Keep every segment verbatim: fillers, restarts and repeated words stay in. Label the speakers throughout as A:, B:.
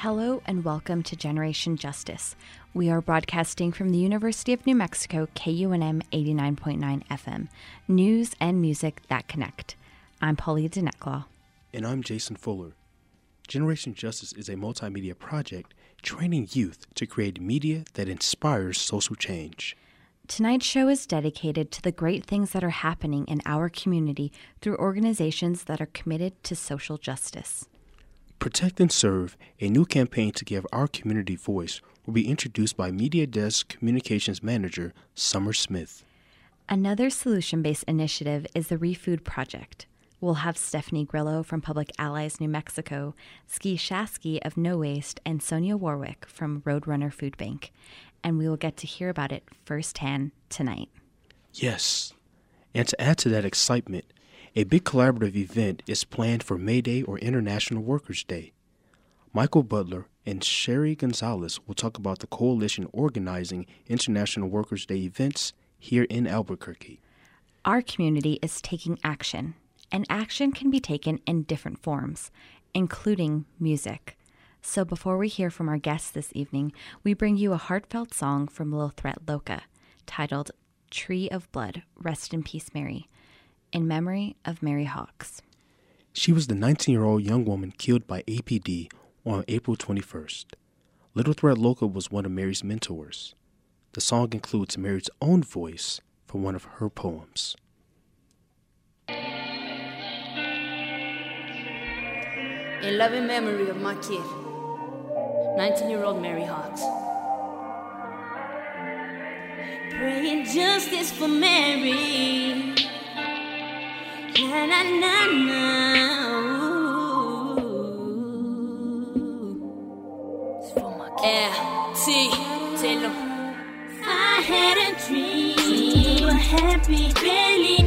A: Hello and welcome to Generation Justice. We are broadcasting from the University of New Mexico, K U N M eighty-nine point nine F M. News and music that connect. I'm Pauline Denetclaw.
B: And I'm Jason Fuller. Generation Justice is a multimedia project training youth to create media that inspires social change.
A: Tonight's show is dedicated to the great things that are happening in our community through organizations that are committed to social justice.
B: Protect and Serve, a new campaign to give our community voice, will be introduced by Media Desk Communications Manager Summer Smith.
A: Another solution-based initiative is the ReFood Project. We'll have Stephanie Grillo from Public Allies New Mexico, Ski Shasky of No Waste, and Sonia Warwick from Roadrunner Food Bank. And we will get to hear about it firsthand tonight.
B: Yes. And to add to that excitement, a big collaborative event is planned for May Day or International Workers' Day. Michael Butler and Sherry Gonzalez will talk about the coalition organizing International Workers' Day events here in Albuquerque.
A: Our community is taking action, and action can be taken in different forms, including music. So before we hear from our guests this evening, we bring you a heartfelt song from Lil Threat Loca, titled Tree of Blood, Rest in Peace, Mary, in memory of Mary Hawks.
B: She was the nineteen-year-old young woman killed by A P D on April twenty-first. Lil Threat Loca was one of Mary's mentors. The song includes Mary's own voice from one of her poems.
C: In loving memory of my kid, nineteen-year-old Mary Hawks. Praying justice for Mary. Na na na na. It's for my kid. Yeah, see, tell them. I had a dream. You were happy, barely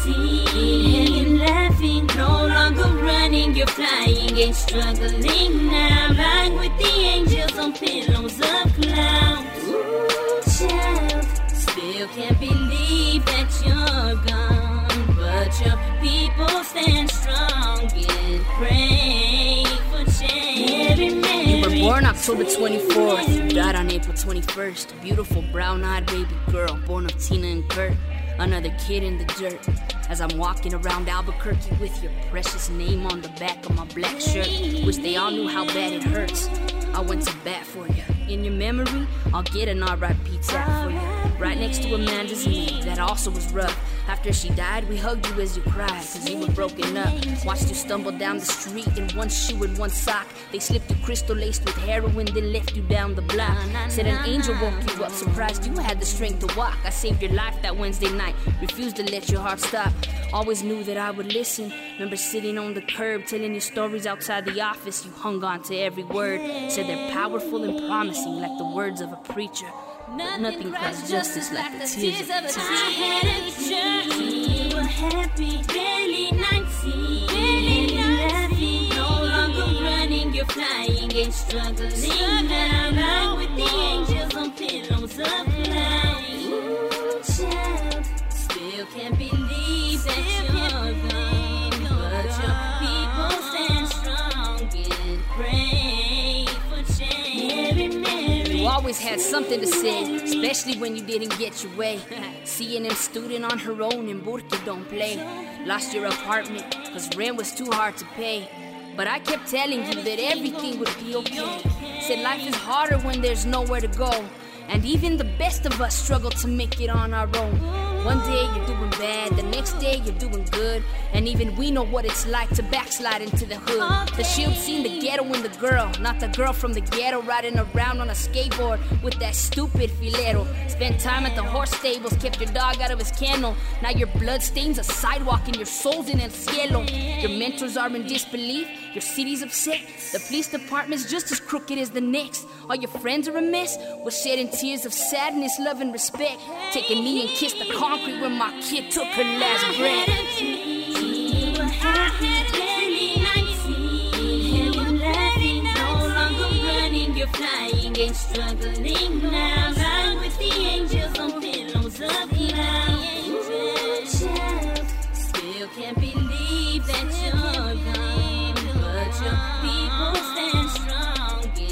C: nineteen. And laughing, no longer running, you're flying, ain't struggling now. Lying with the angels on pillows of clouds. Ooh, child, still can't believe that you're gone, but your people stand strong and pray for change. Mary, Mary. You were born October twenty-fourth, you died on April twenty-first. A beautiful brown-eyed baby girl, born of Tina and Kurt. Another kid in the dirt. As I'm walking around Albuquerque with your precious name on the back of my black shirt. Wish they all knew how bad it hurts. I went to bat for you. In your memory, I'll get an R I P tag for you. Right next to Amanda's name, that also was rough. After she died, we hugged you as you cried, cause you were broken up. Watched you stumble down the street in one shoe and one sock. They slipped you crystal laced with heroin, then left you down the block. Said an angel woke you up, surprised you had the strength to walk. I saved your life that Wednesday night, refused to let your heart stop. Always knew that I would listen. Remember sitting on the curb, telling your stories outside the office. You hung on to every word, said they're powerful and promising like the words of a preacher. But nothing cries justice like the tears of a teacher. I had a journey, you were happy, barely nineteen. Barely laughing, no longer running, you're flying, ain't struggling now. Now with the angels on pillows of clouds. Ooh, child, still can't believe that you're gone, but your people stand strong and pray for change. Mary, Mary. You always had something to say, especially when you didn't get your way. Seeing him student on her own in Burke don't play. Lost your apartment, cause rent was too hard to pay. But I kept telling you that everything would be okay. Said life is harder when there's nowhere to go. And even the best of us struggle to make it on our own. One day you're doing bad, the next day you're doing good. And even we know what it's like to backslide into the hood. The shield seen the ghetto in the girl, not the girl from the ghetto riding around on a skateboard with that stupid filero. Spent time at the horse stables, kept your dog out of his kennel. Now your blood stains a sidewalk and your soul's in el cielo. Your mentors are in disbelief, your city's upset. The police department's just as crooked as the next. All your friends are a mess, we're shedding tears of sadness, love and respect. Take a knee and kiss the concrete when my kid took her last breath. You're flying, ain't struggling now. Lying with the angels on pillows of clouds. Child, still can't believe that you're gone, but your people stand strong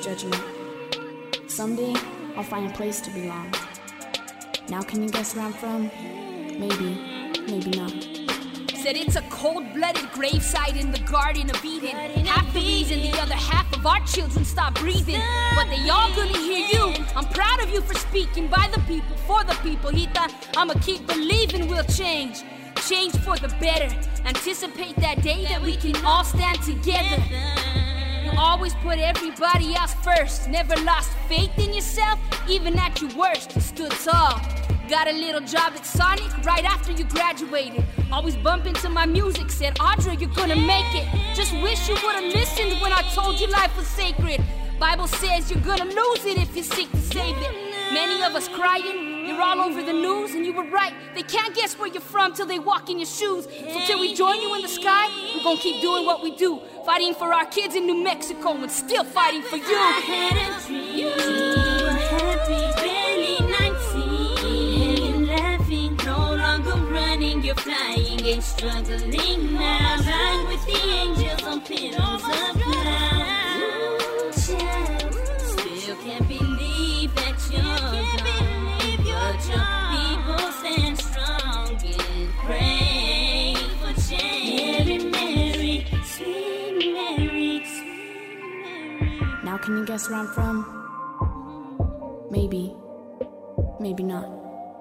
D: judgment. Someday, I'll find a place to belong. Now can you guess where I'm from? Maybe, maybe not.
C: Said it's a cold-blooded gravesite in the Garden of Eden. Half the reason the other half of our children stop breathing. But they all gonna hear you. I'm proud of you for speaking by the people, for the people. Hita, I'ma keep believing we'll change. Change for the better. Anticipate that day that we can all stand together. You always put everybody else first. Never lost faith in yourself, even at your worst. You stood tall. Got a little job at Sonic right after you graduated. Always bump into my music, said, Audra, you're gonna make it. Just wish you would've listened when I told you life was sacred. Bible says you're gonna lose it if you seek to save it. Many of us crying, you're all over the news, and you were right. They can't guess where you're from till they walk in your shoes. So till we join you in the sky, we're gonna keep doing what we do. Fighting for our kids in New Mexico and still fighting for you. I had a dream. You were happy, barely nineteen. Laughing, no longer running, you're flying and struggling now. Flying with the angels on pillows of cloud. Still can't believe that you're gone, but your people stand strong and pray for change. Mary, Mary, sweet Mary, sweet Mary.
D: Now can you guess where I'm from? Maybe, maybe not.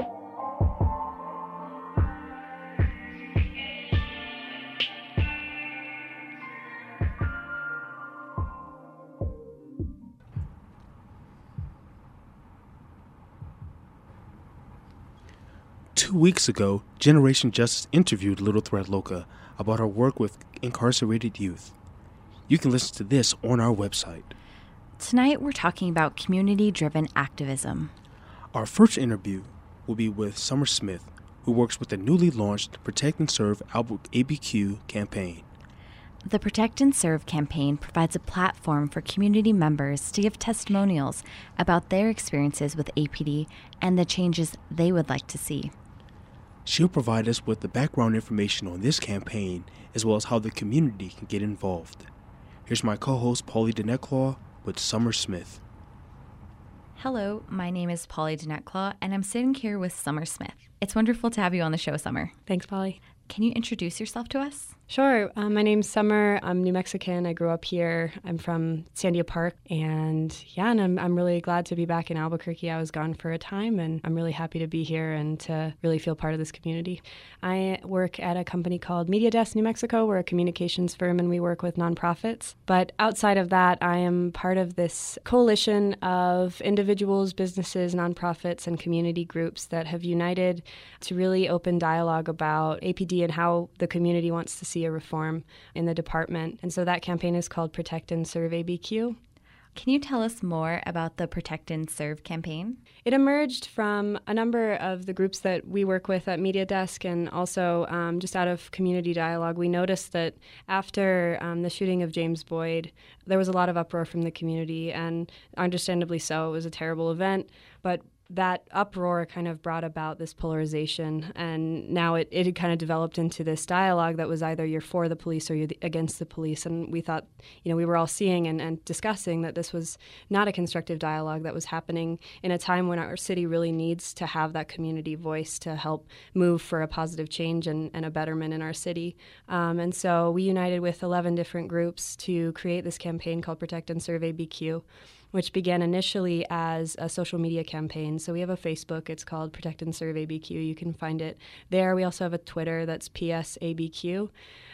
B: Two weeks ago, Generation Justice interviewed Little Thread Loca about her work with incarcerated youth. You can listen to this on our website.
A: Tonight, we're talking about community-driven activism.
B: Our first interview will be with Summer Smith, who works with the newly launched Protect and Serve A B Q campaign.
A: The Protect and Serve campaign provides a platform for community members to give testimonials about their experiences with A P D and the changes they would like to see.
B: She'll provide us with the background information on this campaign, as well as how the community can get involved. Here's my co-host, Paulie DeNetclaw, with Summer Smith.
A: Hello, my name is Paulie DeNetclaw, and I'm sitting here with Summer Smith. It's wonderful to have you on the show, Summer.
E: Thanks, Polly.
A: Can you introduce yourself to us?
E: Sure. Um, my name's Summer. I'm New Mexican. I grew up here. I'm from Sandia Park. And yeah, and I'm, I'm really glad to be back in Albuquerque. I was gone for a time, and I'm really happy to be here and to really feel part of this community. I work at a company called Media Desk New Mexico. We're a communications firm, and we work with nonprofits. But outside of that, I am part of this coalition of individuals, businesses, nonprofits, and community groups that have united to really open dialogue about A P D and how the community wants to see a reform in the department. And so that campaign is called Protect and Serve A B Q.
A: Can you tell us more about the Protect and Serve campaign?
E: It emerged from a number of the groups that we work with at Media Desk, and also um, just out of community dialogue. We noticed that after um, the shooting of James Boyd, there was a lot of uproar from the community, and understandably so. It was a terrible event, but that uproar kind of brought about this polarization, and now it, it had kind of developed into this dialogue that was either you're for the police or you're against the police. And we thought, you know, we were all seeing and, and discussing that this was not a constructive dialogue that was happening in a time when our city really needs to have that community voice to help move for a positive change and, and a betterment in our city. Um, and so we united with eleven different groups to create this campaign called Protect and Serve A B Q, which began initially as a social media campaign. So we have a Facebook. It's called Protect and Serve A B Q. You can find it there. We also have a Twitter that's P S A B Q.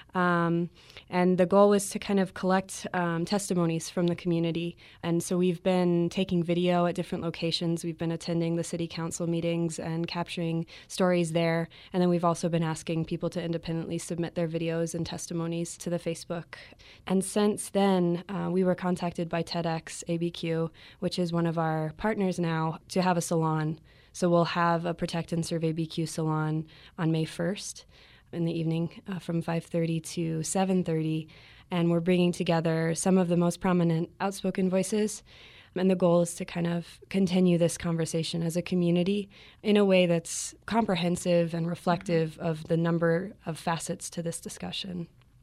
E: Um, and the goal was to kind of collect um, testimonies from the community. And so we've been taking video at different locations. We've been attending the city council meetings and capturing stories there. And then we've also been asking people to independently submit their videos and testimonies to the Facebook. And since then, uh, we were contacted by TEDx A B Q, which is one of our partners now, to have a salon. So we'll have a Protect and Serve A B Q salon on May first. In the evening uh, from five thirty to seven thirty, and we're bringing together some of the most prominent outspoken voices, and the goal is to kind of continue this conversation as a community in a way that's comprehensive and reflective of the number of facets to this discussion.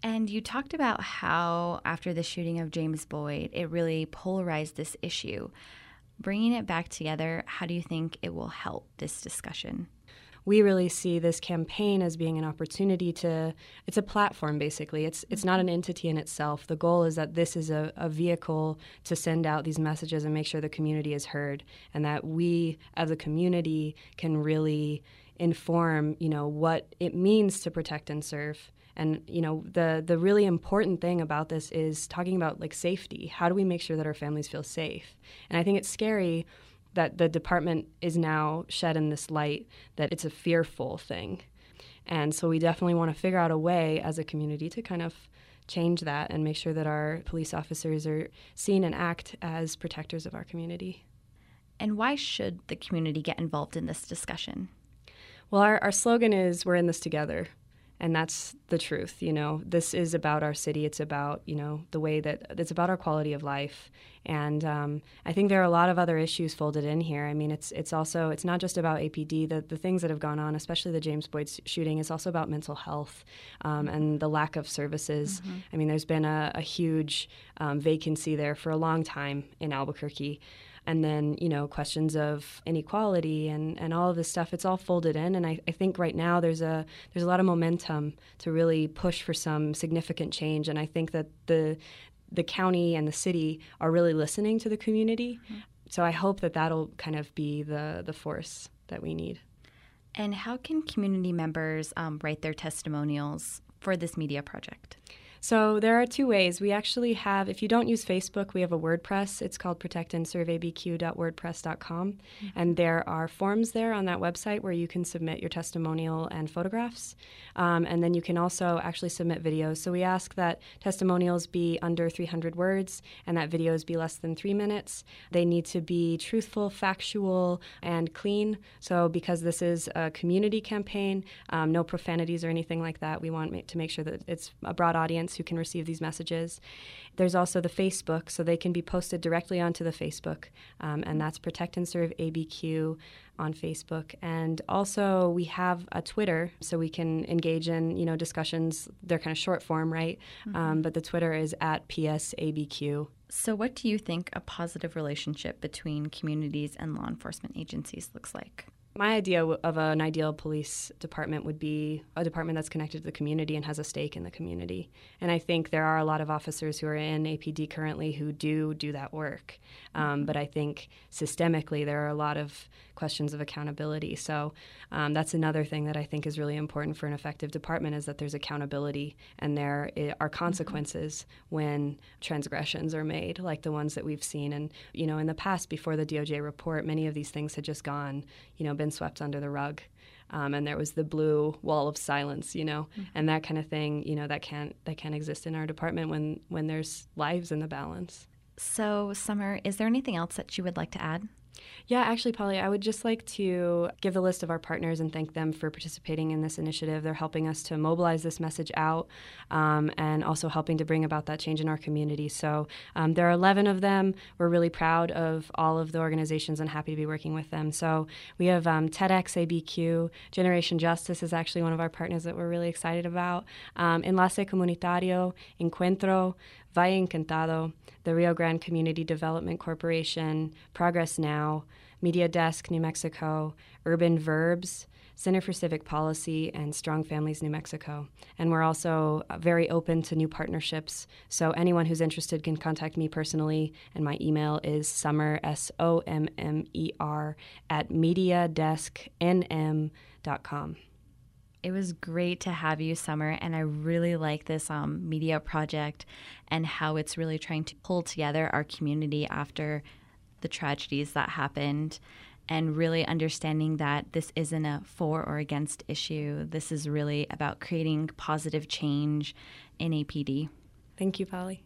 A: And you talked about how after the shooting of James Boyd, it really polarized this issue. Bringing it back together, how do you think it will help this discussion?
E: We really see this campaign as being an opportunity to, it's a platform basically. It's it's not an entity in itself. The goal is that this is a, a vehicle to send out these messages and make sure the community is heard, and that we as a community can really inform, you know, what it means to protect and serve. And, you know, the the really important thing about this is talking about, like, safety. How do we make sure that our families feel safe? And I think it's scary that the department is now shed in this light that it's a fearful thing. And so we definitely want to figure out a way as a community to kind of change that and make sure that our police officers are seen and act as protectors of our community.
A: And why should the community get involved in this discussion?
E: Well, our, our slogan is, we're in this together. And that's the truth, you know. This is about our city. It's about, you know, the way that it's about our quality of life. And um, I think there are a lot of other issues folded in here. I mean, it's it's also, it's not just about A P D. The, the things that have gone on, especially the James Boyd shooting, is also about mental health um, and the lack of services. Mm-hmm. I mean, there's been a, a huge um, vacancy there for a long time in Albuquerque. And then, you know, questions of inequality and, and all of this stuff, it's all folded in. And I, I think right now there's a there's a lot of momentum to really push for some significant change. And I think that the the county and the city are really listening to the community. Mm-hmm. So I hope that that'll kind of be the, the force that we need.
A: And how can community members um, write their testimonials for this media project?
E: So there are two ways. We actually have, if you don't use Facebook, we have a WordPress. It's called protect and serve a b q dot wordpress dot com. Mm-hmm. And there are forms there on that website where you can submit your testimonial and photographs. Um, and then you can also actually submit videos. So we ask that testimonials be under three hundred words and that videos be less than three minutes. They need to be truthful, factual, and clean. So because this is a community campaign, um, no profanities or anything like that. We want ma- to make sure that it's a broad audience who can receive these messages. There's also the Facebook, so they can be posted directly onto the Facebook, um, and that's Protect and Serve A B Q on Facebook. And also we have a Twitter, so we can engage in, you know, discussions. They're kind of short form, right? Mm-hmm. Um, but the Twitter is at P S A B Q.
A: So what do you think a positive relationship between communities and law enforcement agencies looks like?
E: My idea of an ideal police department would be a department that's connected to the community and has a stake in the community. And I think there are a lot of officers who are in A P D currently who do do that work. Um, but I think systemically there are a lot of questions of accountability. So um, that's another thing that I think is really important for an effective department, is that there's accountability and there are consequences mm-hmm. when transgressions are made, like the ones that we've seen. And, you know, in the past, before the D O J report, many of these things had just gone, you know, been swept under the rug. Um, and there was the blue wall of silence, you know, mm-hmm. and that kind of thing, you know, that can't that can't exist in our department when, when there's lives in the balance.
A: So, Summer, is there anything else that you would like to add?
E: Yeah, actually, Polly, I would just like to give the list of our partners and thank them for participating in this initiative. They're helping us to mobilize this message out um, and also helping to bring about that change in our community. So um, there are eleven of them. We're really proud of all of the organizations and happy to be working with them. So we have um, TEDx A B Q, Generation Justice is actually one of our partners that we're really excited about, um, Enlace Comunitario, Encuentro, Valle Encantado, the Rio Grande Community Development Corporation, Progress Now, Media Desk New Mexico, Urban Verbs, Center for Civic Policy, and Strong Families New Mexico. And we're also very open to new partnerships, so anyone who's interested can contact me personally, and my email is summer, S O M M E R, at media desk n m dot com.
A: It was great to have you, Summer, and I really like this um, media project and how it's really trying to pull together our community after the tragedies that happened, and really understanding that this isn't a for or against issue. This is really about creating positive change in A P D.
E: Thank you, Polly.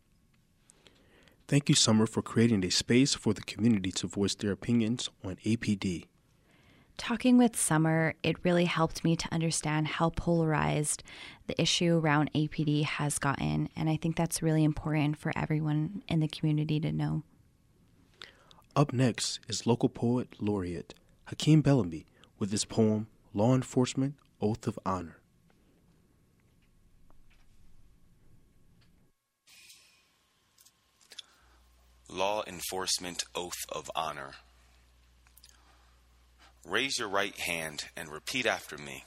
B: Thank you, Summer, for creating a space for the community to voice their opinions on A P D.
A: Talking with Summer, it really helped me to understand how polarized the issue around A P D has gotten, and I think that's really important for everyone in the community to know.
B: Up next is local poet laureate Hakeem Bellamy with his poem, Law Enforcement, Oath of Honor.
F: Law Enforcement Oath of Honor. Raise your right hand and repeat after me.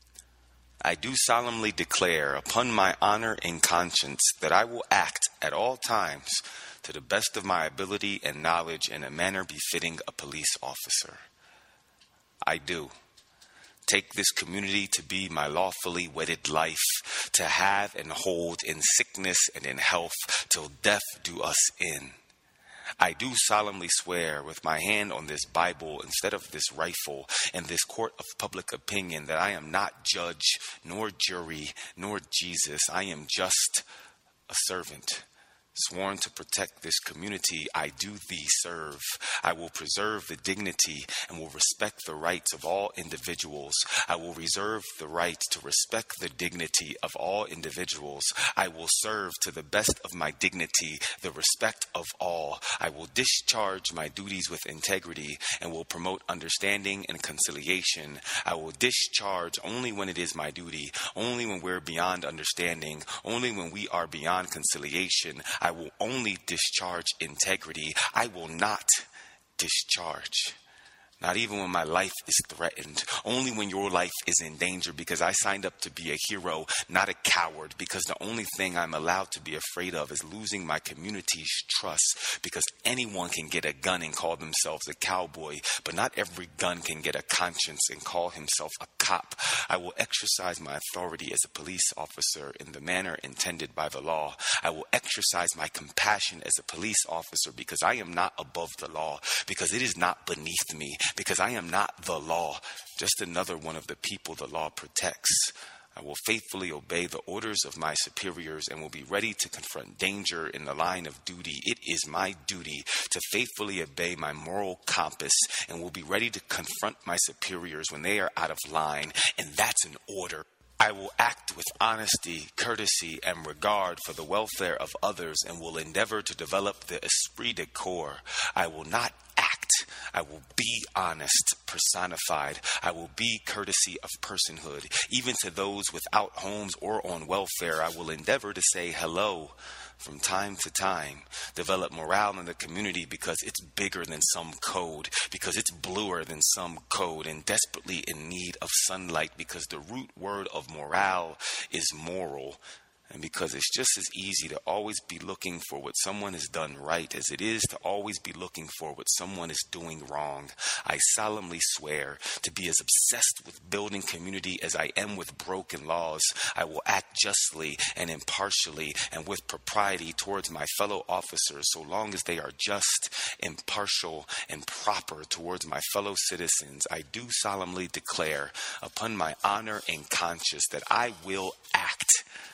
F: I do solemnly declare upon my honor and conscience that I will act at all times to the best of my ability and knowledge in a manner befitting a police officer. I do take this community to be my lawfully wedded life, to have and hold in sickness and in health, till death do us in. I do solemnly swear with my hand on this Bible instead of this rifle in this court of public opinion that I am not judge, nor jury, nor Jesus. I am just a servant, sworn to protect this community I do thee serve. I will preserve the dignity and will respect the rights of all individuals. I will reserve the right to respect the dignity of all individuals. I will serve to the best of my dignity, the respect of all. I will discharge my duties with integrity and will promote understanding and conciliation. I will discharge only when it is my duty, only when we're beyond understanding, only when we are beyond conciliation. I will only discharge integrity. I will not discharge. Not even when my life is threatened. Only when your life is in danger, because I signed up to be a hero, not a coward. Because the only thing I'm allowed to be afraid of is losing my community's trust. Because anyone can get a gun and call themselves a cowboy, but not every gun can get a conscience and call himself a cop. I will exercise my authority as a police officer in the manner intended by the law. I will exercise my compassion as a police officer because I am not above the law, because it is not beneath me. Because I am not the law, just another one of the people the law protects. I will faithfully obey the orders of my superiors and will be ready to confront danger in the line of duty. It is my duty to faithfully obey my moral compass and will be ready to confront my superiors when they are out of line. And that's an order. I will act with honesty, courtesy, and regard for the welfare of others and will endeavor to develop the esprit de corps. I will not act. I will be honest, personified. I will be courtesy of personhood. Even to those without homes or on welfare, I will endeavor to say hello from time to time. Develop morale in the community because it's bigger than some code, because it's bluer than some code, and desperately in need of sunlight because the root word of morale is moral. And because it's just as easy to always be looking for what someone has done right as it is to always be looking for what someone is doing wrong, I solemnly swear to be as obsessed with building community as I am with broken laws. I will act justly and impartially and with propriety towards my fellow officers so long as they are just, impartial, and proper towards my fellow citizens. I do solemnly declare upon my honor and conscience that I will act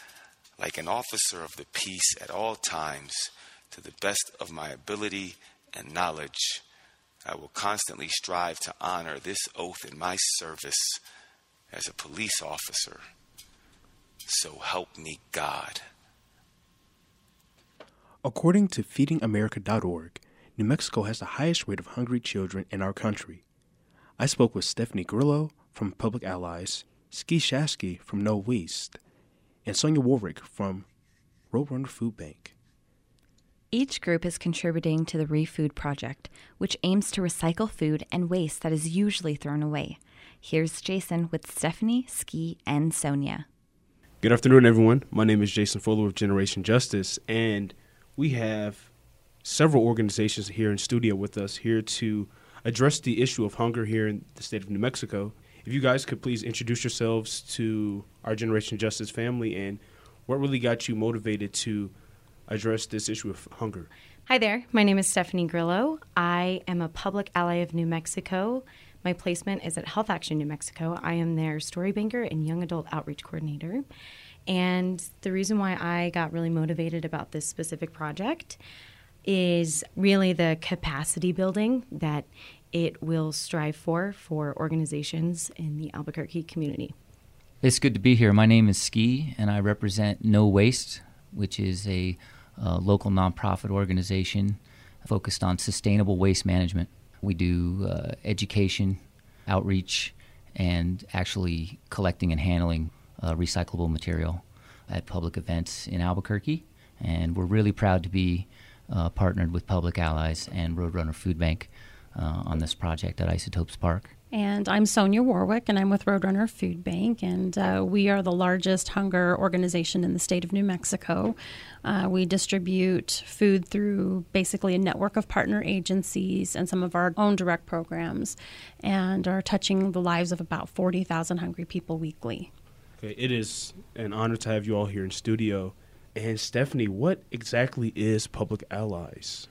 F: like an officer of the peace at all times, to the best of my ability and knowledge. I will constantly strive to honor this oath in my service as a police officer. So help me God.
B: According to feeding america dot org, New Mexico has the highest rate of hungry children in our country. I spoke with Stephanie Grillo from Public Allies, Ski Shasky from No Waste, and Sonia Warwick from Roadrunner Food Bank.
A: Each group is contributing to the ReFood project, which aims to recycle food and waste that is usually thrown away. Here's Jason with Stephanie, Ski, and Sonia.
B: Good afternoon, everyone. My name is Jason Fuller with Generation Justice, and we have several organizations here in studio with us here to address the issue of hunger here in the state of New Mexico. If you guys could please introduce yourselves to our Generation Justice family and what really got you motivated to address this issue of hunger.
G: Hi there. My name is Stephanie Grillo. I am a public ally of New Mexico. My placement is at Health Action New Mexico. I am their story banker and young adult outreach coordinator. And the reason why I got really motivated about this specific project is really the capacity building that it will strive for for organizations in the Albuquerque community.
H: It's good to be here. My name is Ski, and I represent No Waste, which is a uh, local nonprofit organization focused on sustainable waste management. We do uh, education, outreach, and actually collecting and handling uh, recyclable material at public events in Albuquerque. And we're really proud to be uh, partnered with Public Allies and Roadrunner Food Bank uh, on this project at Isotopes Park.
I: And I'm Sonia Warwick, and I'm with Roadrunner Food Bank, and uh, we are the largest hunger organization in the state of New Mexico. Uh, we distribute food through basically a network of partner agencies and some of our own direct programs, and are touching the lives of about forty thousand hungry people weekly.
B: Okay, it is an honor to have you all here in studio. And Stephanie, what exactly is Public Allies?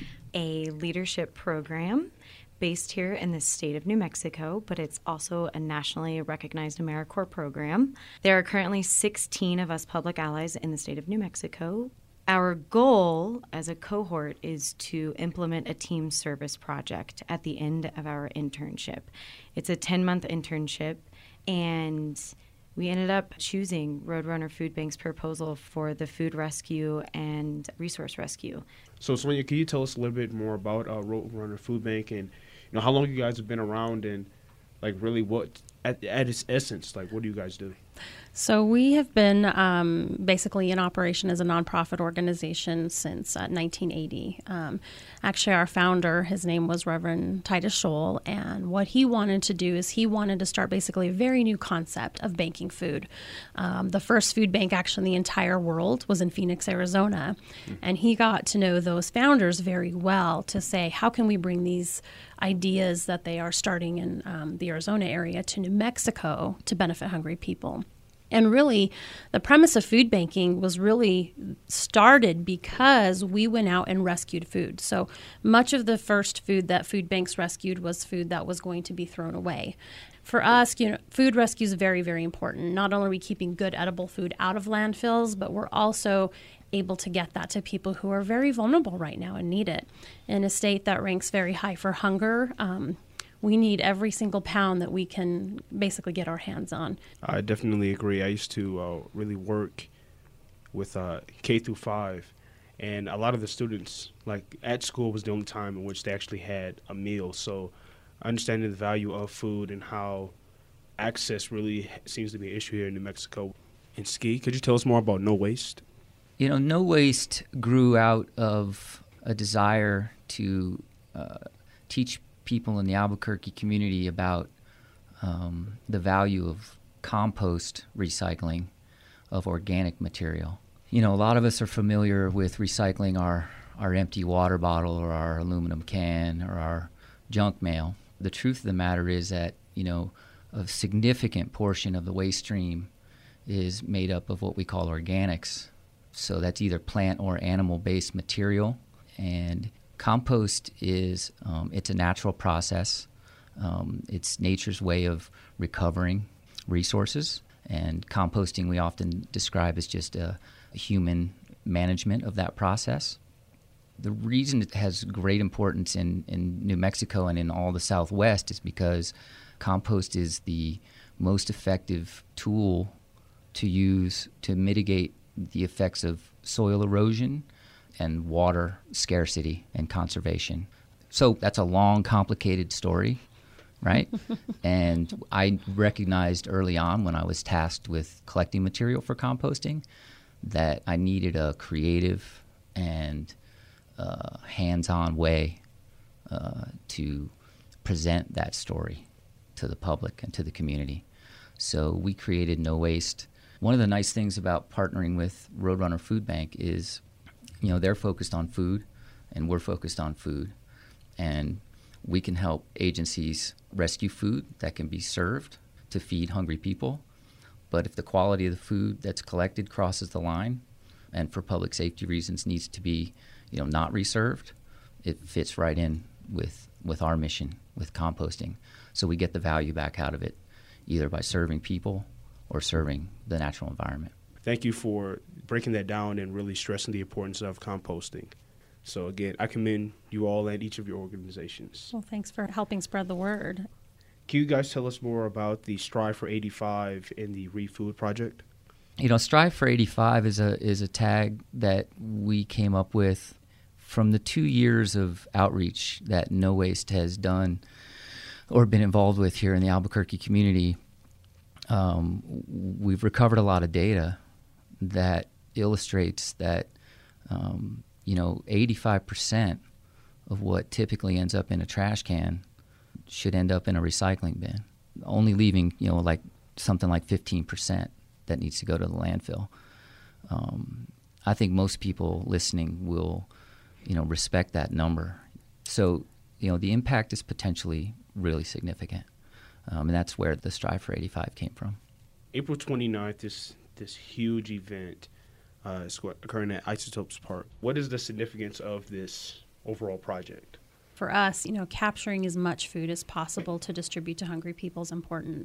G: A leadership program based here in the state of New Mexico, but it's also a nationally recognized AmeriCorps program. There are currently sixteen of us Public Allies in the state of New Mexico. Our goal as a cohort is to implement a team service project at the end of our internship. It's a ten-month internship, and we ended up choosing Roadrunner Food Bank's proposal for the food rescue and resource rescue.
B: So, Sonia, can you tell us a little bit more about uh, Roadrunner Food Bank and you know how long you guys have been around and like really what at, at its essence, like what do you guys do?
I: So we have been um, basically in operation as a nonprofit organization since uh, nineteen eighty. Um, actually, our founder, his name was Reverend Titus Scholl, and what he wanted to do is he wanted to start basically a very new concept of banking food. Um, the first food bank actually in the entire world was in Phoenix, Arizona, mm-hmm. and he got to know those founders very well to say, how can we bring these ideas that they are starting in um, the Arizona area to New Mexico to benefit hungry people? And really, the premise of food banking was really started because we went out and rescued food. So much of the first food that food banks rescued was food that was going to be thrown away. For us, you know, food rescue is very, very important. Not only are we keeping good edible food out of landfills, but we're also able to get that to people who are very vulnerable right now and need it. In a state that ranks very high for hunger, um, we need every single pound that we can basically get our hands on.
B: I definitely agree. I used to uh, really work with uh, K through five, and a lot of the students, like at school, was the only time in which they actually had a meal. So understanding the value of food and how access really seems to be an issue here in New Mexico. And Ski, could you tell us more about No Waste?
H: You know, No Waste grew out of a desire to uh, teach people in the Albuquerque community about um, the value of compost recycling of organic material. You know, a lot of us are familiar with recycling our, our empty water bottle or our aluminum can or our junk mail. The truth of the matter is that, you know, a significant portion of the waste stream is made up of what we call organics. So that's either plant or animal-based material. And compost is, um, it's a natural process. Um, it's nature's way of recovering resources. And composting we often describe as just a, a human management of that process. The reason it has great importance in, in New Mexico and in all the Southwest is because compost is the most effective tool to use to mitigate the effects of soil erosion and water scarcity and conservation. So that's a long, complicated story, right? And I recognized early on when I was tasked with collecting material for composting that I needed a creative and uh, hands-on way uh, to present that story to the public and to the community. So we created No Waste. One of the nice things about partnering with Roadrunner Food Bank is, you know, they're focused on food and we're focused on food. And we can help agencies rescue food that can be served to feed hungry people. But if the quality of the food that's collected crosses the line and for public safety reasons needs to be, you know, not reserved, it fits right in with, with our mission with composting. So we get the value back out of it, either by serving people or serving the natural environment.
B: Thank you for breaking that down and really stressing the importance of composting. So again, I commend you all and each of your organizations.
I: Well, thanks for helping spread the word.
B: Can you guys tell us more about the Strive for eighty-five and the ReFood project?
H: You know, Strive for eighty-five is a is a tag that we came up with from the two years of outreach that No Waste has done or been involved with here in the Albuquerque community. Um, we've recovered a lot of data that illustrates that um, you know, eighty-five percent of what typically ends up in a trash can should end up in a recycling bin, only leaving, you know, like something like fifteen percent that needs to go to the landfill. Um, I think most people listening will, you know, respect that number. So, you know, the impact is potentially really significant. Um, and that's where the Strive for eighty-five came from.
B: April twenty-ninth, this this huge event uh, is occurring at Isotopes Park. What is the significance of this overall project?
I: For us, you know, capturing as much food as possible to distribute to hungry people is important.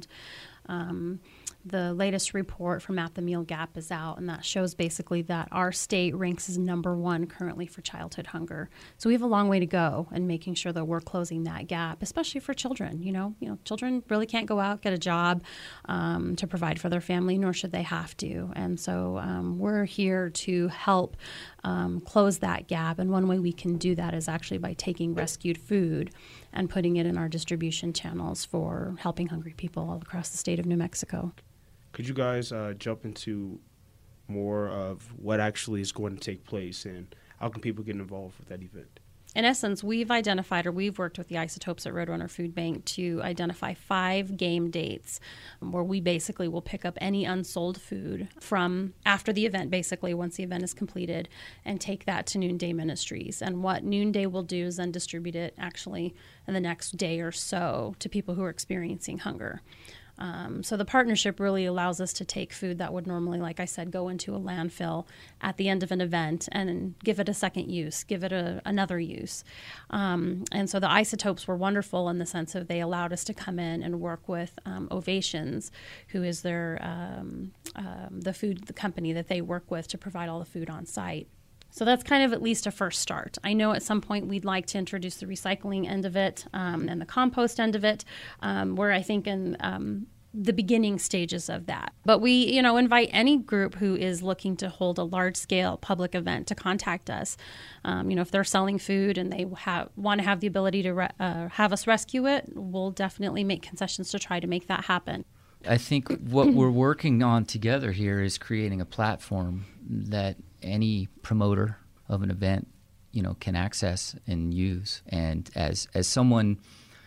I: Um, the latest report from At the Meal Gap is out, and that shows basically that our state ranks as number one currently for childhood hunger. So we have a long way to go in making sure that we're closing that gap, especially for children. You know, you know, children really can't go out, get a job um, to provide for their family, nor should they have to. And so um, we're here to help um, close that gap. And one way we can do that is actually by taking rescued food and putting it in our distribution channels for helping hungry people all across the state of New Mexico.
B: Could you guys uh, jump into more of what actually is going to take place and how can people get involved with that event?
I: In essence, we've identified, or we've worked with the Isotopes at Roadrunner Food Bank to identify five game dates where we basically will pick up any unsold food from after the event, basically, once the event is completed, and take that to Noonday Ministries. And what Noonday will do is then distribute it actually in the next day or so to people who are experiencing hunger. Um, so the partnership really allows us to take food that would normally, like I said, go into a landfill at the end of an event and give it a second use, give it a, another use. Um, and so the Isotopes were wonderful in the sense of they allowed us to come in and work with um, Ovations, who is their um, um, the food the company that they work with to provide all the food on site. So that's kind of at least a first start. I know at some point we'd like to introduce the recycling end of it um, and the compost end of it. Um, we're, I think, in um, the beginning stages of that. But we, you know, invite any group who is looking to hold a large-scale public event to contact us. Um, you know, if they're selling food and they have, want to have the ability to re- uh, have us rescue it, we'll definitely make concessions to try to make that happen.
H: I think what we're working on together here is creating a platform that any promoter of an event, you know, can access and use. And as as someone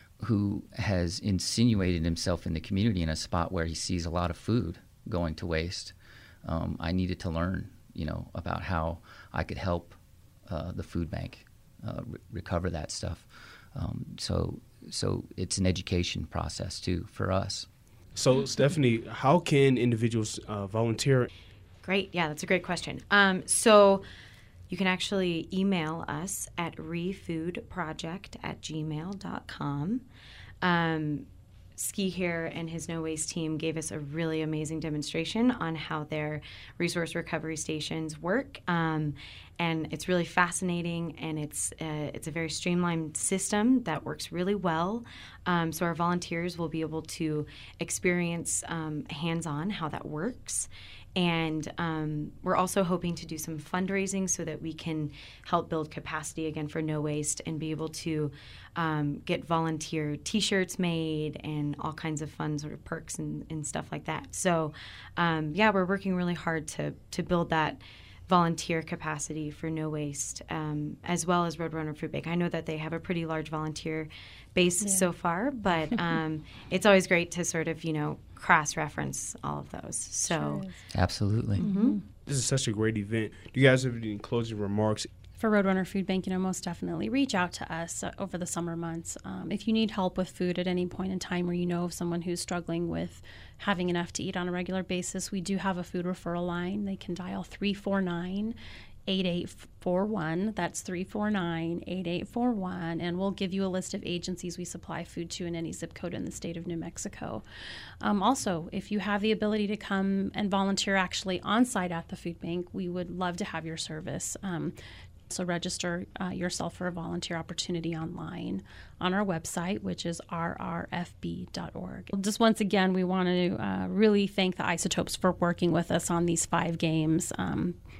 H: who has insinuated himself in the community in a spot where he sees a lot of food going to waste, um, I needed to learn, you know, about how I could help uh, the food bank uh, re- recover that stuff. Um, so so it's an education process too for us.
B: So, Stephanie, how can individuals uh, volunteer?
A: Great. Yeah, that's a great question. Um, so you can actually email us at refoodproject at gmail dot com. Um, Ski here and his No Waste team gave us a really amazing demonstration on how their resource recovery stations work. Um, and it's really fascinating, and it's uh, it's a very streamlined system that works really well. Um, so our volunteers will be able to experience um, hands-on how that works. And um, we're also hoping to do some fundraising so that we can help build capacity again for No Waste and be able to um, get volunteer T-shirts made and all kinds of fun sort of perks and, and stuff like that. So, um, yeah, we're working really hard to to build that volunteer capacity for No Waste, um, as well as Roadrunner Food Bank. I know that they have a pretty large volunteer base yeah. so far, but um, it's always great to sort of, you know, cross-reference all of those. So,
H: sure. Absolutely.
I: Mm-hmm.
B: This is such a great event. Do you guys have any closing remarks?
I: For Roadrunner Food Bank, you know, most definitely reach out to us uh, over the summer months. Um, if you need help with food at any point in time, or you know of someone who's struggling with having enough to eat on a regular basis, we do have a food referral line. They can dial three four nine, eight eight four one. That's three four nine, eight eight four one, and we'll give you a list of agencies we supply food to in any zip code in the state of New Mexico. Um, also, if you have the ability to come and volunteer actually on site at the food bank, we would love to have your service. Um, So register uh, yourself for a volunteer opportunity online on our website, which is r r f b dot org. Just once again, we want to uh, really thank the Isotopes for working with us on these five games. Um,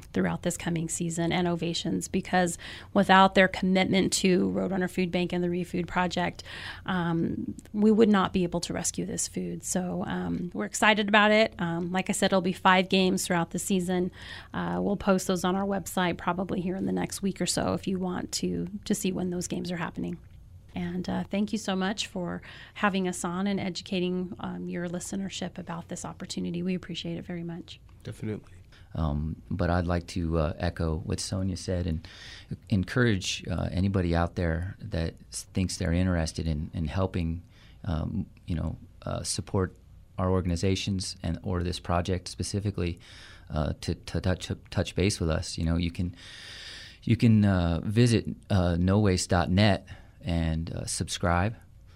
I: throughout this coming season, and Ovations, because without their commitment to Roadrunner Food Bank and the ReFood Project, um, we would not be able to rescue this food. So um, we're excited about it. Um, like I said, it'll be five games throughout the season. Uh, we'll post those on our website probably here in the next week or so if you want to, to see when those games are happening. And uh, thank you so much for having us on and educating um, your listenership about this opportunity. We appreciate it very much.
B: Definitely.
H: Um, but I'd like to uh, echo what Sonia said and encourage uh, anybody out there that thinks they're interested in, in helping, um, you know, uh, support our organizations and or this project specifically uh, to, to touch touch base with us. You know, you can you can uh, visit uh, no waste dot net and uh, subscribe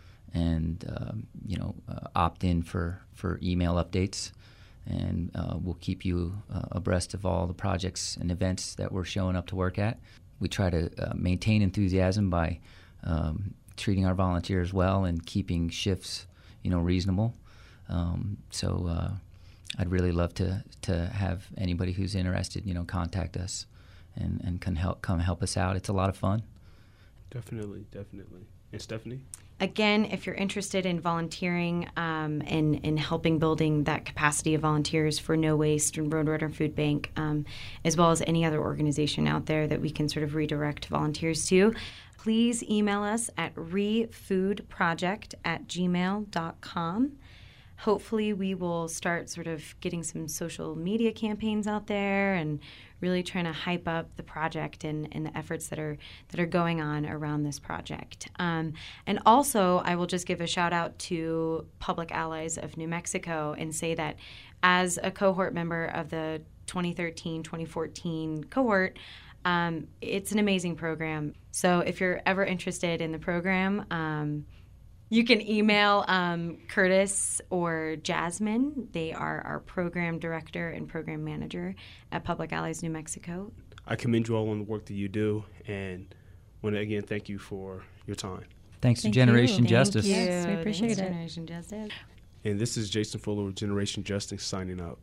H: and um, you know uh, opt in for, for email updates. And uh, we'll keep you uh, abreast of all the projects and events that we're showing up to work at. We try to uh, maintain enthusiasm by um, treating our volunteers well and keeping shifts, you know, reasonable. Um, so uh, I'd really love to to have anybody who's interested, you know, contact us and, and can help come help us out. It's a lot of fun.
B: Definitely, definitely. And Stephanie?
G: Again, if you're interested in volunteering um, and, and helping building that capacity of volunteers for No Waste and Roadrunner Food Bank, um, as well as any other organization out there that we can sort of redirect volunteers to, please email us at refoodproject at gmail dot com. Hopefully we will start sort of getting some social media campaigns out there and really trying to hype up the project and, and the efforts that are that are going on around this project. Um, and also, I will just give a shout out to Public Allies of New Mexico and say that as a cohort member of the twenty thirteen twenty fourteen cohort, um, it's an amazing program. So if you're ever interested in the program, um, you can email um, Curtis or Jasmine. They are our program director and program manager at Public Allies New Mexico.
B: I commend you all on the work that you do, and want to again thank you for your time.
H: Thanks
I: Thank
H: to Generation
I: you.
H: Justice.
I: Thank you. Yes, we appreciate
G: Thanks,
I: it.
G: Generation Justice.
B: And this is Jason Fuller with Generation Justice signing out.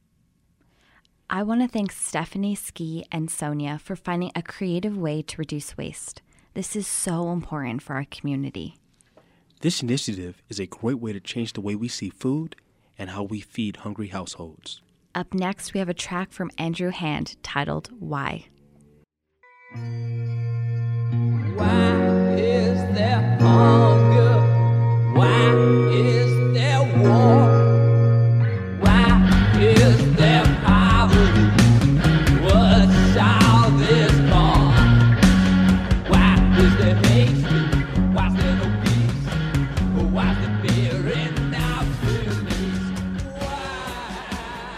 A: I want to thank Stephanie, Ski, and Sonia for finding a creative way to reduce waste. This is so important for our community.
B: This initiative is a great way to change the way we see food and how we feed hungry households.
A: Up next, we have a track from Andrew Hand titled Why.
C: Why is there hunger? Why is there war? Why is there poverty? What's all this for? Why is there hatred? Why's there no peace? Why's there fear in our cities? Why?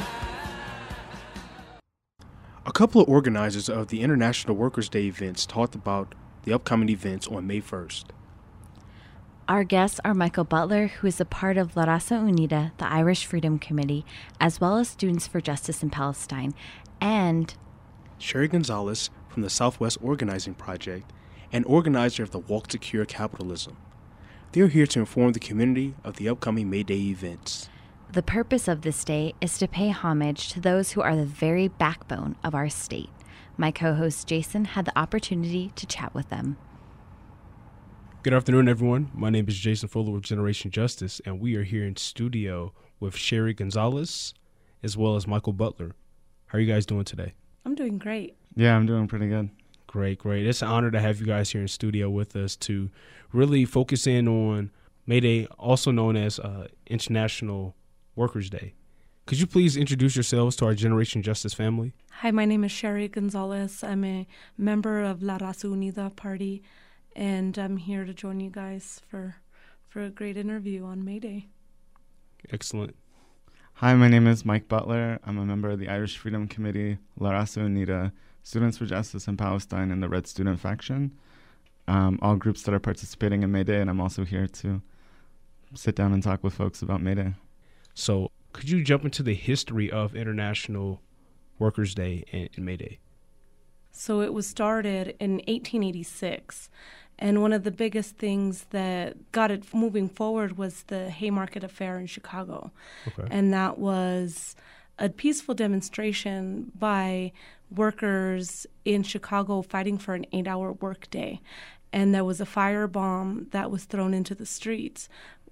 B: A couple of organizers of the International Workers' Day events talked about the upcoming events on May first.
A: Our guests are Michael Butler, who is a part of La Raza Unida, the Irish Freedom Committee, as well as Students for Justice in Palestine, and
B: Sherry Gonzalez from the Southwest Organizing Project, and organizer of the Walk to Cure Capitalism. They are here to inform the community of the upcoming May Day events.
A: the purpose of this day is to pay homage to those who are the very backbone of our state. My co-host Jason had the opportunity to chat with them.
B: Good afternoon, everyone. My name is Jason Fuller with Generation Justice, and we are here in studio with Sherry Gonzalez as well as Michael Butler. How are you guys doing today?
J: I'm doing great.
K: Yeah, I'm doing pretty good.
B: Great, great. It's an honor to have you guys here in studio with us to really focus in on May Day, also known as uh, International Workers' Day. Could you please introduce yourselves to our Generation Justice family?
J: Hi, my name is Sherry Gonzalez. I'm a member of La Raza Unida Party, and I'm here to join you guys for for a great interview on May Day.
B: Excellent.
K: Hi, my name is Mike Butler. I'm a member of the Irish Freedom Committee, La Raza Unida, Students for Justice in Palestine, and the Red Student Faction. Um, all groups that are participating in May Day, and I'm also here to sit down and talk with folks about May Day.
B: So could you jump into the history of International Workers' Day and, and May Day?
J: So it was started in eighteen eighty-six, and one of the biggest things that got it moving forward was the Haymarket Affair in Chicago.
B: Okay.
J: And that was a peaceful demonstration by workers in Chicago fighting for an eight-hour workday. And there was a firebomb that was thrown into the streets.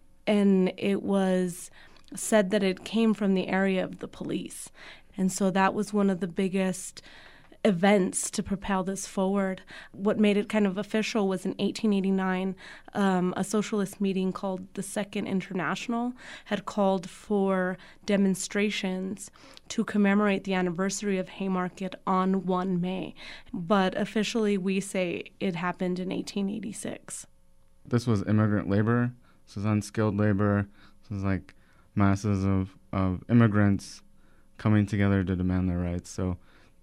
J: And it was said that it came from the area of the police. And so that was one of the biggest events to propel this forward. What made it kind of official was in eighteen eighty-nine, um, a socialist meeting called the Second International had called for demonstrations to commemorate the anniversary of Haymarket on the first of May. But officially we say it happened in eighteen eighty-six.
K: This was immigrant labor. This was unskilled labor. This was like masses of, of immigrants coming together to demand their rights. So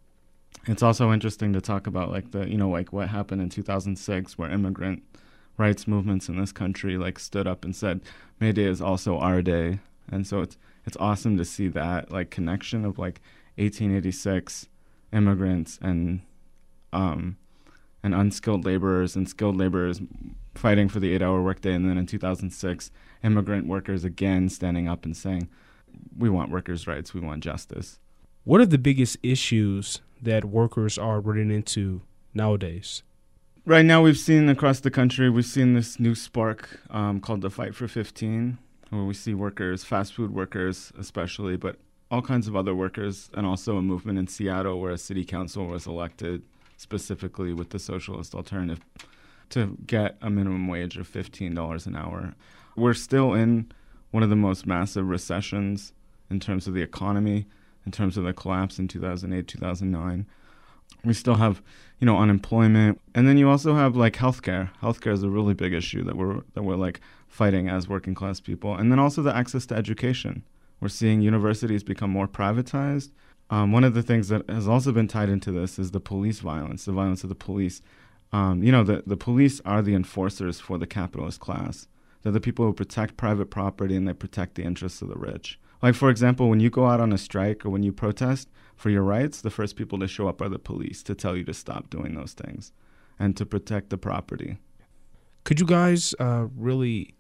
K: it's also interesting to talk about like the, you know, like what happened in two thousand six where immigrant rights movements in this country like stood up and said, May Day is also our day. And so it's it's awesome to see that like connection of like eighteen eighty-six immigrants and um and unskilled laborers and skilled laborers fighting for the eight-hour workday, and then in two thousand six, immigrant workers again standing up and saying, we want workers' rights, we want justice.
B: What are the biggest issues that workers are running into nowadays?
K: Right now we've seen across the country, we've seen this new spark um, called the Fight for fifteen, where we see workers, fast food workers especially, but all kinds of other workers, and also a movement in Seattle where a city council was elected specifically with the socialist alternative to get a minimum wage of fifteen dollars an hour. We're still in one of the most massive recessions in terms of the economy, in terms of the collapse in two thousand eight, two thousand nine. We still have, you know, unemployment. And then you also have like healthcare. Healthcare is a really big issue that we're that we're like fighting as working class people. And then also the access to education. We're seeing universities become more privatized. Um, one of the things that has also been tied into this is the police violence, the violence of the police. Um, you know, the, the police are the enforcers for the capitalist class. They're the people who protect private property and they protect the interests of the rich. Like, for example, when you go out on a strike or when you protest for your rights, the first people to show up are the police to tell you to stop doing those things and to protect the property.
B: Could you guys uh, really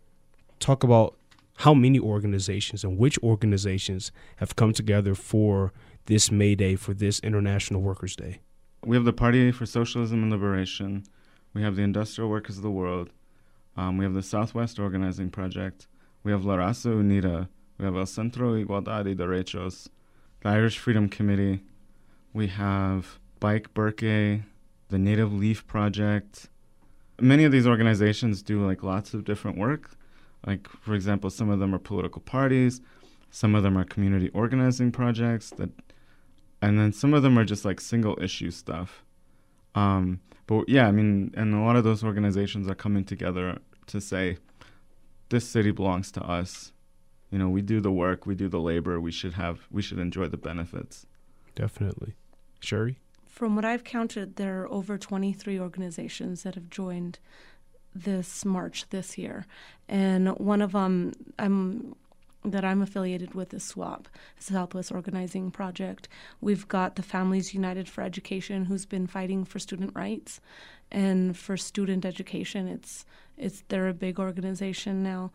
B: talk about how many organizations and which organizations have come together for this May Day, for this International Workers' Day?
K: We have the Party for Socialism and Liberation. We have the Industrial Workers of the World. Um, we have the Southwest Organizing Project. We have La Raza Unida. We have El Centro Igualdad y Derechos, the Irish Freedom Committee. We have Bike Burke, the Native Leaf Project. Many of these organizations do like lots of different work. Like, for example, some of them are political parties. Some of them are community organizing projects. That, and then some of them are just like single issue stuff. Um, but yeah, I mean, and a lot of those organizations are coming together to say, this city belongs to us. You know, we do the work, we do the labor, we should have, we should enjoy the benefits.
B: Definitely. Sherry?
J: From what I've counted, there are over twenty-three organizations that have joined this march this year. And one of them I'm, that I'm affiliated with is SWAP, Southwest Organizing Project. We've got the Families United for Education, who's been fighting for student rights and for student education. It's, it's they're a big organization now.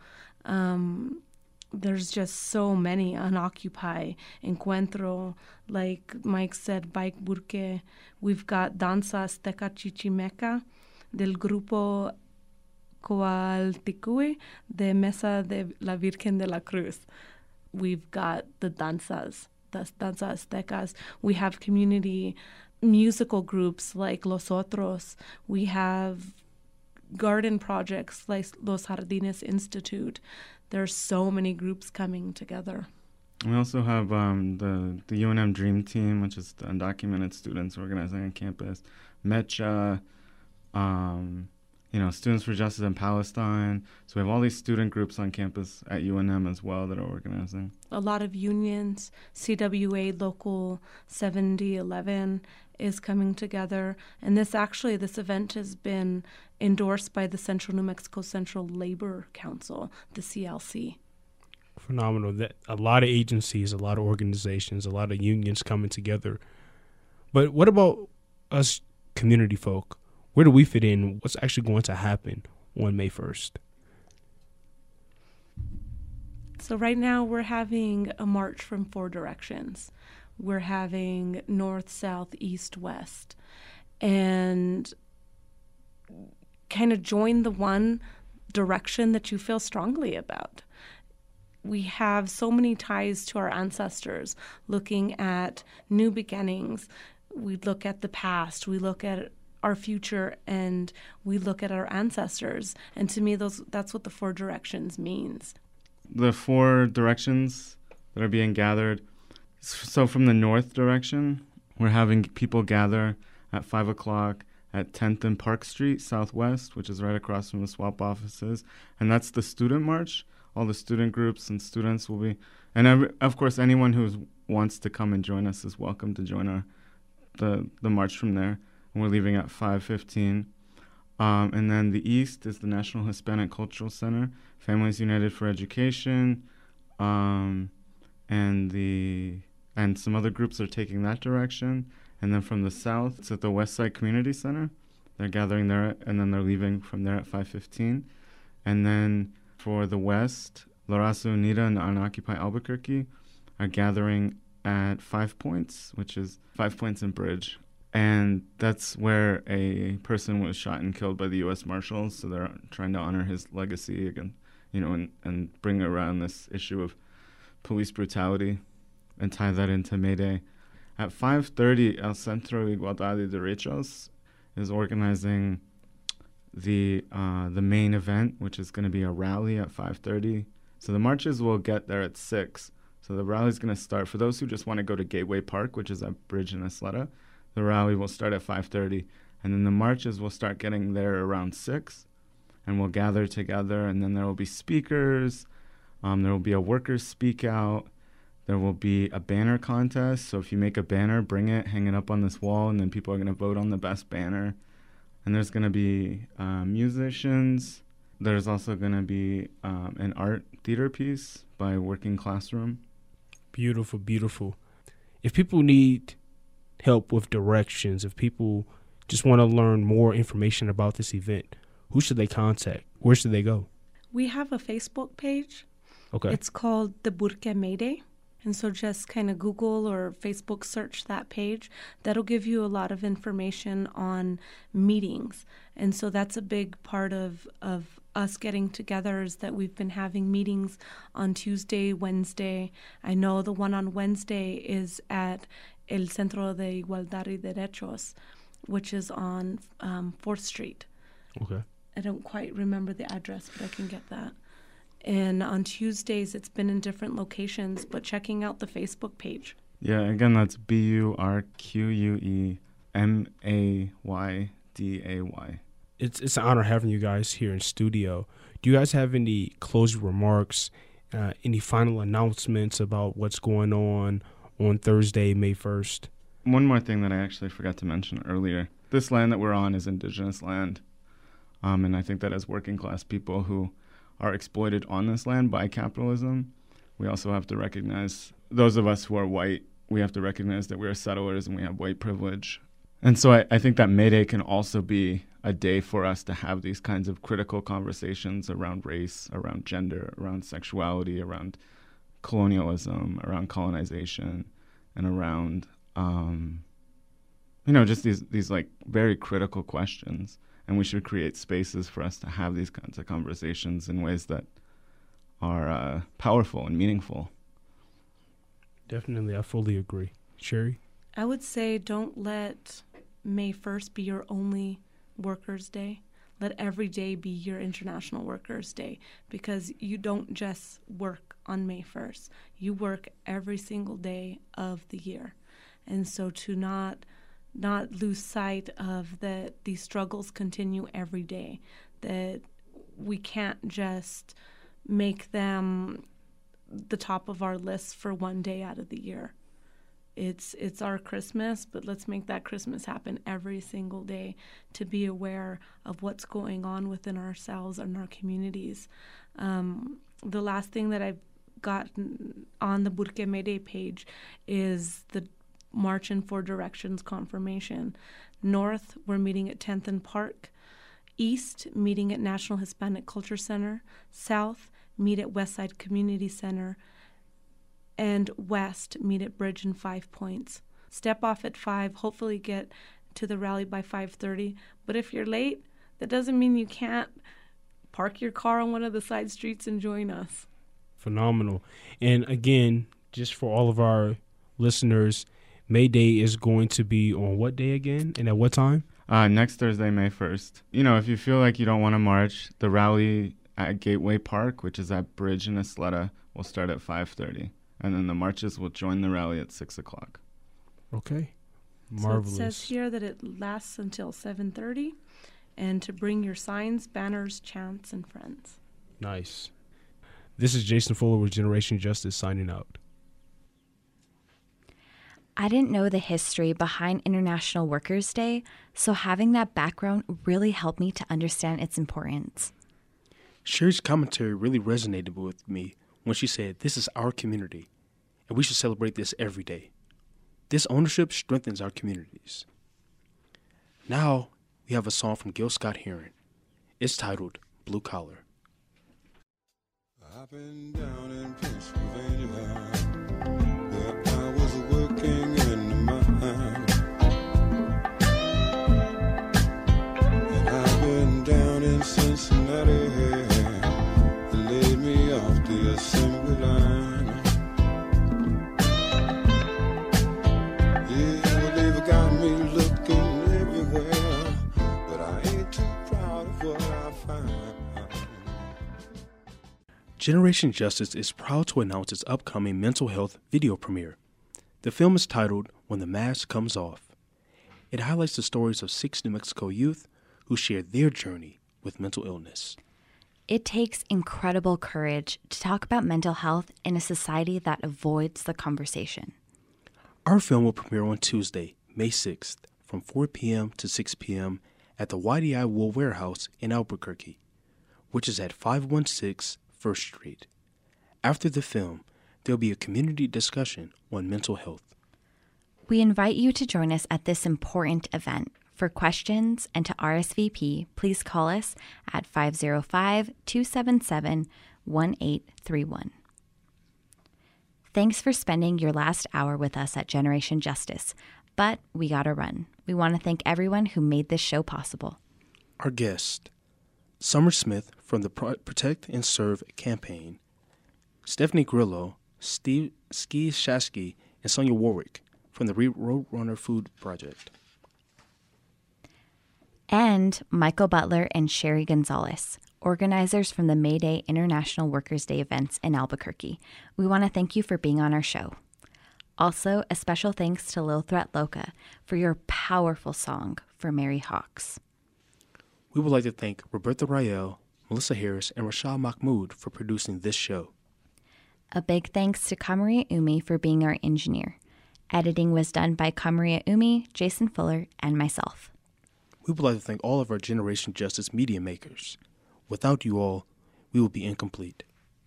J: Um, There's just so many. Unoccupy, Encuentro, like Mike said, Bike Burke. We've got Danza Azteca Chichimeca del Grupo Coalticue de Mesa de la Virgen de la Cruz. We've got the danzas, the Danza Aztecas. We have community musical groups like Los Otros. We have garden projects like Los Jardines Institute. There's so many groups coming together.
K: We also have um, the, the U N M Dream Team, which is the undocumented students organizing on campus. MECHA, um, you know, Students for Justice in Palestine. So we have all these student groups on campus at U N M as well that are organizing.
J: A lot of unions, C W A Local seventy eleven is coming together. And this actually, this event has been endorsed by the Central New Mexico Central Labor Council, the C L C.
B: Phenomenal. That a lot of agencies, a lot of organizations, a lot of unions coming together. But what about us community folk? Where do we fit in? What's actually going to happen on May first?
J: So right now we're having a march from four directions. We're having north, south, east, west. And kind of join the one direction that you feel strongly about. We have so many ties to our ancestors, looking at new beginnings. We look at the past, we look at our future, and we look at our ancestors. And to me, those that's what the four directions means.
K: The four directions that are being gathered. So from the north direction, we're having people gather at five o'clock at tenth and Park Street, Southwest, which is right across from the swap offices. And that's the student march. All the student groups and students will be, and every, of course, anyone who wants to come and join us is welcome to join our the the march from there. And we're leaving at five fifteen. Um, and then the east is the National Hispanic Cultural Center, Families United for Education, um, and the and some other groups are taking that direction. And then from the south, it's at the West Side Community Center. They're gathering there, and then they're leaving from there at five fifteen. And then for the west, La Raza Unida and Unoccupy Albuquerque are gathering at Five Points, which is Five Points and Bridge. And that's where a person was shot and killed by the U S Marshals, so they're trying to honor his legacy again, you know, and, and bring around this issue of police brutality and tie that into May Day. At five thirty, El Centro de Igualdad y Derechos is organizing the uh, the main event, which is going to be a rally at five thirty. So the marches will get there at six. So the rally is going to start. For those who just want to go to Gateway Park, which is at Bridge and Isleta, the rally will start at five thirty. And then the marches will start getting there around six. And we'll gather together, and then there will be speakers. Um, there will be a workers' speak out. There will be a banner contest. So if you make a banner, bring it, hang it up on this wall, and then people are going to vote on the best banner. And there's going to be uh, musicians. There's also going to be um, an art theater piece by Working Classroom.
B: Beautiful, beautiful. If people need help with directions, if people just want to learn more information about this event, who should they contact? Where should they go?
J: We have a Facebook page.
B: Okay.
J: It's called the Burque May Day. And so just kind of Google or Facebook search that page. That'll give you a lot of information on meetings. And so that's a big part of, of us getting together, is that we've been having meetings on Tuesday, Wednesday. I know the one on Wednesday is at El Centro de Igualdad y Derechos, which is on um, fourth Street.
B: Okay.
J: I don't quite remember the address, but I can get that. And on Tuesdays, it's been in different locations, but checking out the Facebook page.
K: Yeah, again, that's B U R Q U E M A Y D A Y.
B: It's it's an honor having you guys here in studio. Do you guys have any closing remarks, uh, any final announcements about what's going on on Thursday, May first?
K: One more thing that I actually forgot to mention earlier. This land that we're on is indigenous land. Um, and I think that as working class people who are exploited on this land by capitalism, we also have to recognize, those of us who are white, we have to recognize that we are settlers and we have white privilege. And so I, I think that May Day can also be a day for us to have these kinds of critical conversations around race, around gender, around sexuality, around colonialism, around colonization, and around, um, you know, just these, these like very critical questions. And we should create spaces for us to have these kinds of conversations in ways that are uh, powerful and meaningful.
B: Definitely, I fully agree. Sherry?
J: I would say don't let May first be your only Workers' Day. Let every day be your International Workers' Day, because you don't just work on May first. You work every single day of the year. And so to not not lose sight of that these struggles continue every day, that we can't just make them the top of our list for one day out of the year. It's it's our Christmas, but let's make that Christmas happen every single day, to be aware of what's going on within ourselves and our communities. Um, the last thing that I've gotten on the Burque May Day page is the March in Four Directions confirmation. North, we're meeting at tenth and Park. East, meeting at National Hispanic Culture Center. South, meet at Westside Community Center, and west, meet at Bridge and Five Points. Step off at five, hopefully get to the rally by five thirty. But if you're late, that doesn't mean you can't park your car on one of the side streets and join us.
B: Phenomenal. And again, just for all of our listeners, May Day is going to be on what day again and at what time?
K: Uh, next Thursday, May first. You know, if you feel like you don't want to march, the rally at Gateway Park, which is at Bridge and Isleta, will start at five thirty. And then the marches will join the rally at six o'clock.
B: Okay. Marvelous.
J: So it says here that it lasts until seven thirty, and to bring your signs, banners, chants, and friends.
B: Nice. This is Jason Fuller with Generation Justice signing out.
A: I didn't know the history behind International Workers' Day, so having that background really helped me to understand its importance.
B: Sherry's commentary really resonated with me when she said, "This is our community, and we should celebrate this every day. This ownership strengthens our communities." Now, we have a song from Gil Scott-Heron. It's titled Blue Collar.
L: I've been down in Pennsylvania, where I was working in the mine. And I've been down in Cincinnati, they laid me off the assembly line. Yeah, well, they've got me looking everywhere, but I ain't too proud of what I find.
B: Generation Justice is proud to announce its upcoming mental health video premiere. The film is titled When the Mask Comes Off. It highlights the stories of six New Mexico youth who share their journey with mental illness.
A: It takes incredible courage to talk about mental health in a society that avoids the conversation.
B: Our film will premiere on Tuesday, May sixth, from four p.m. to six p.m. at the Y D I Wool Warehouse in Albuquerque, which is at five one six First Street. After the film, there will be a community discussion on mental health.
A: We invite you to join us at this important event. For questions and to R S V P, please call us at five oh five, two seven seven, one eight three one. Thanks for spending your last hour with us at Generation Justice, but we gotta run. We want to thank everyone who made this show possible.
B: Our guest, Summer Smith from the Protect and Serve campaign, Stephanie Grillo, Steve Ski Shasky, and Sonia Warwick from the Roadrunner Food Project.
A: And Michael Butler and Sherry Gonzalez, organizers from the May Day International Workers' Day events in Albuquerque. We want to thank you for being on our show. Also, a special thanks to Lil Threat Loca for your powerful song for Mary Hawks.
B: We would like to thank Roberta Rael, Melissa Harris, and Rashad Mahmoud for producing this show.
A: A big thanks to Kamaria Umi for being our engineer. Editing was done by Kamaria Umi, Jason Fuller, and myself.
B: We would like to thank all of our Generation Justice media makers. Without you all, we would be incomplete.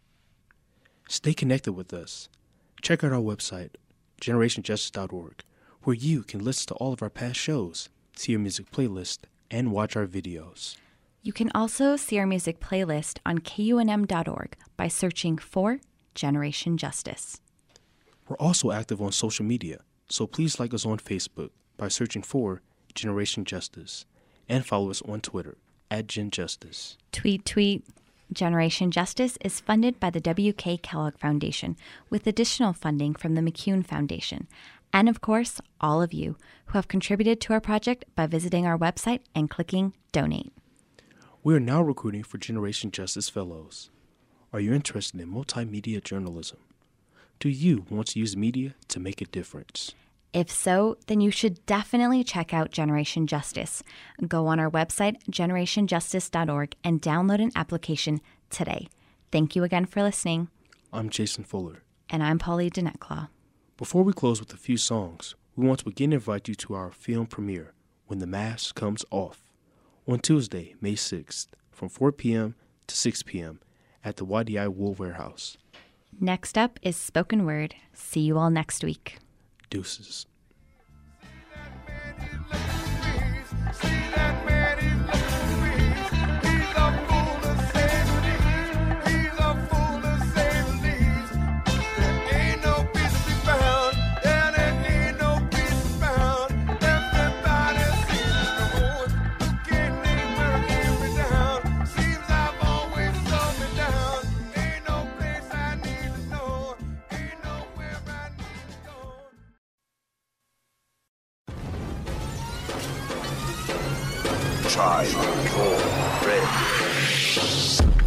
B: Stay connected with us. Check out our website, generation justice dot org, where you can listen to all of our past shows, see our music playlist, and watch our videos.
A: You can also see our music playlist on K U N M dot org by searching for Generation Justice.
B: We're also active on social media, so please like us on Facebook by searching for Generation Justice, and follow us on Twitter at Gen Justice.
A: Tweet, tweet. Generation Justice is funded by the W K Kellogg Foundation with additional funding from the McCune Foundation, and of course, all of you who have contributed to our project by visiting our website and clicking Donate.
B: We are now recruiting for Generation Justice Fellows. Are you interested in multimedia journalism? Do you want to use media to make a difference?
A: If so, then you should definitely check out Generation Justice. Go on our website, generation justice dot org, and download an application today. Thank you again for listening.
B: I'm Jason Fuller.
A: And I'm Polly Denetclaw.
B: Before we close with a few songs, we want to again invite you to our film premiere, When the Mask Comes Off, on Tuesday, May sixth, from four p.m. to six p.m. at the Y D I Wool Warehouse.
A: Next up is Spoken Word. See you all next week.
B: Deuces.
L: He's a fool
M: tribe called Red.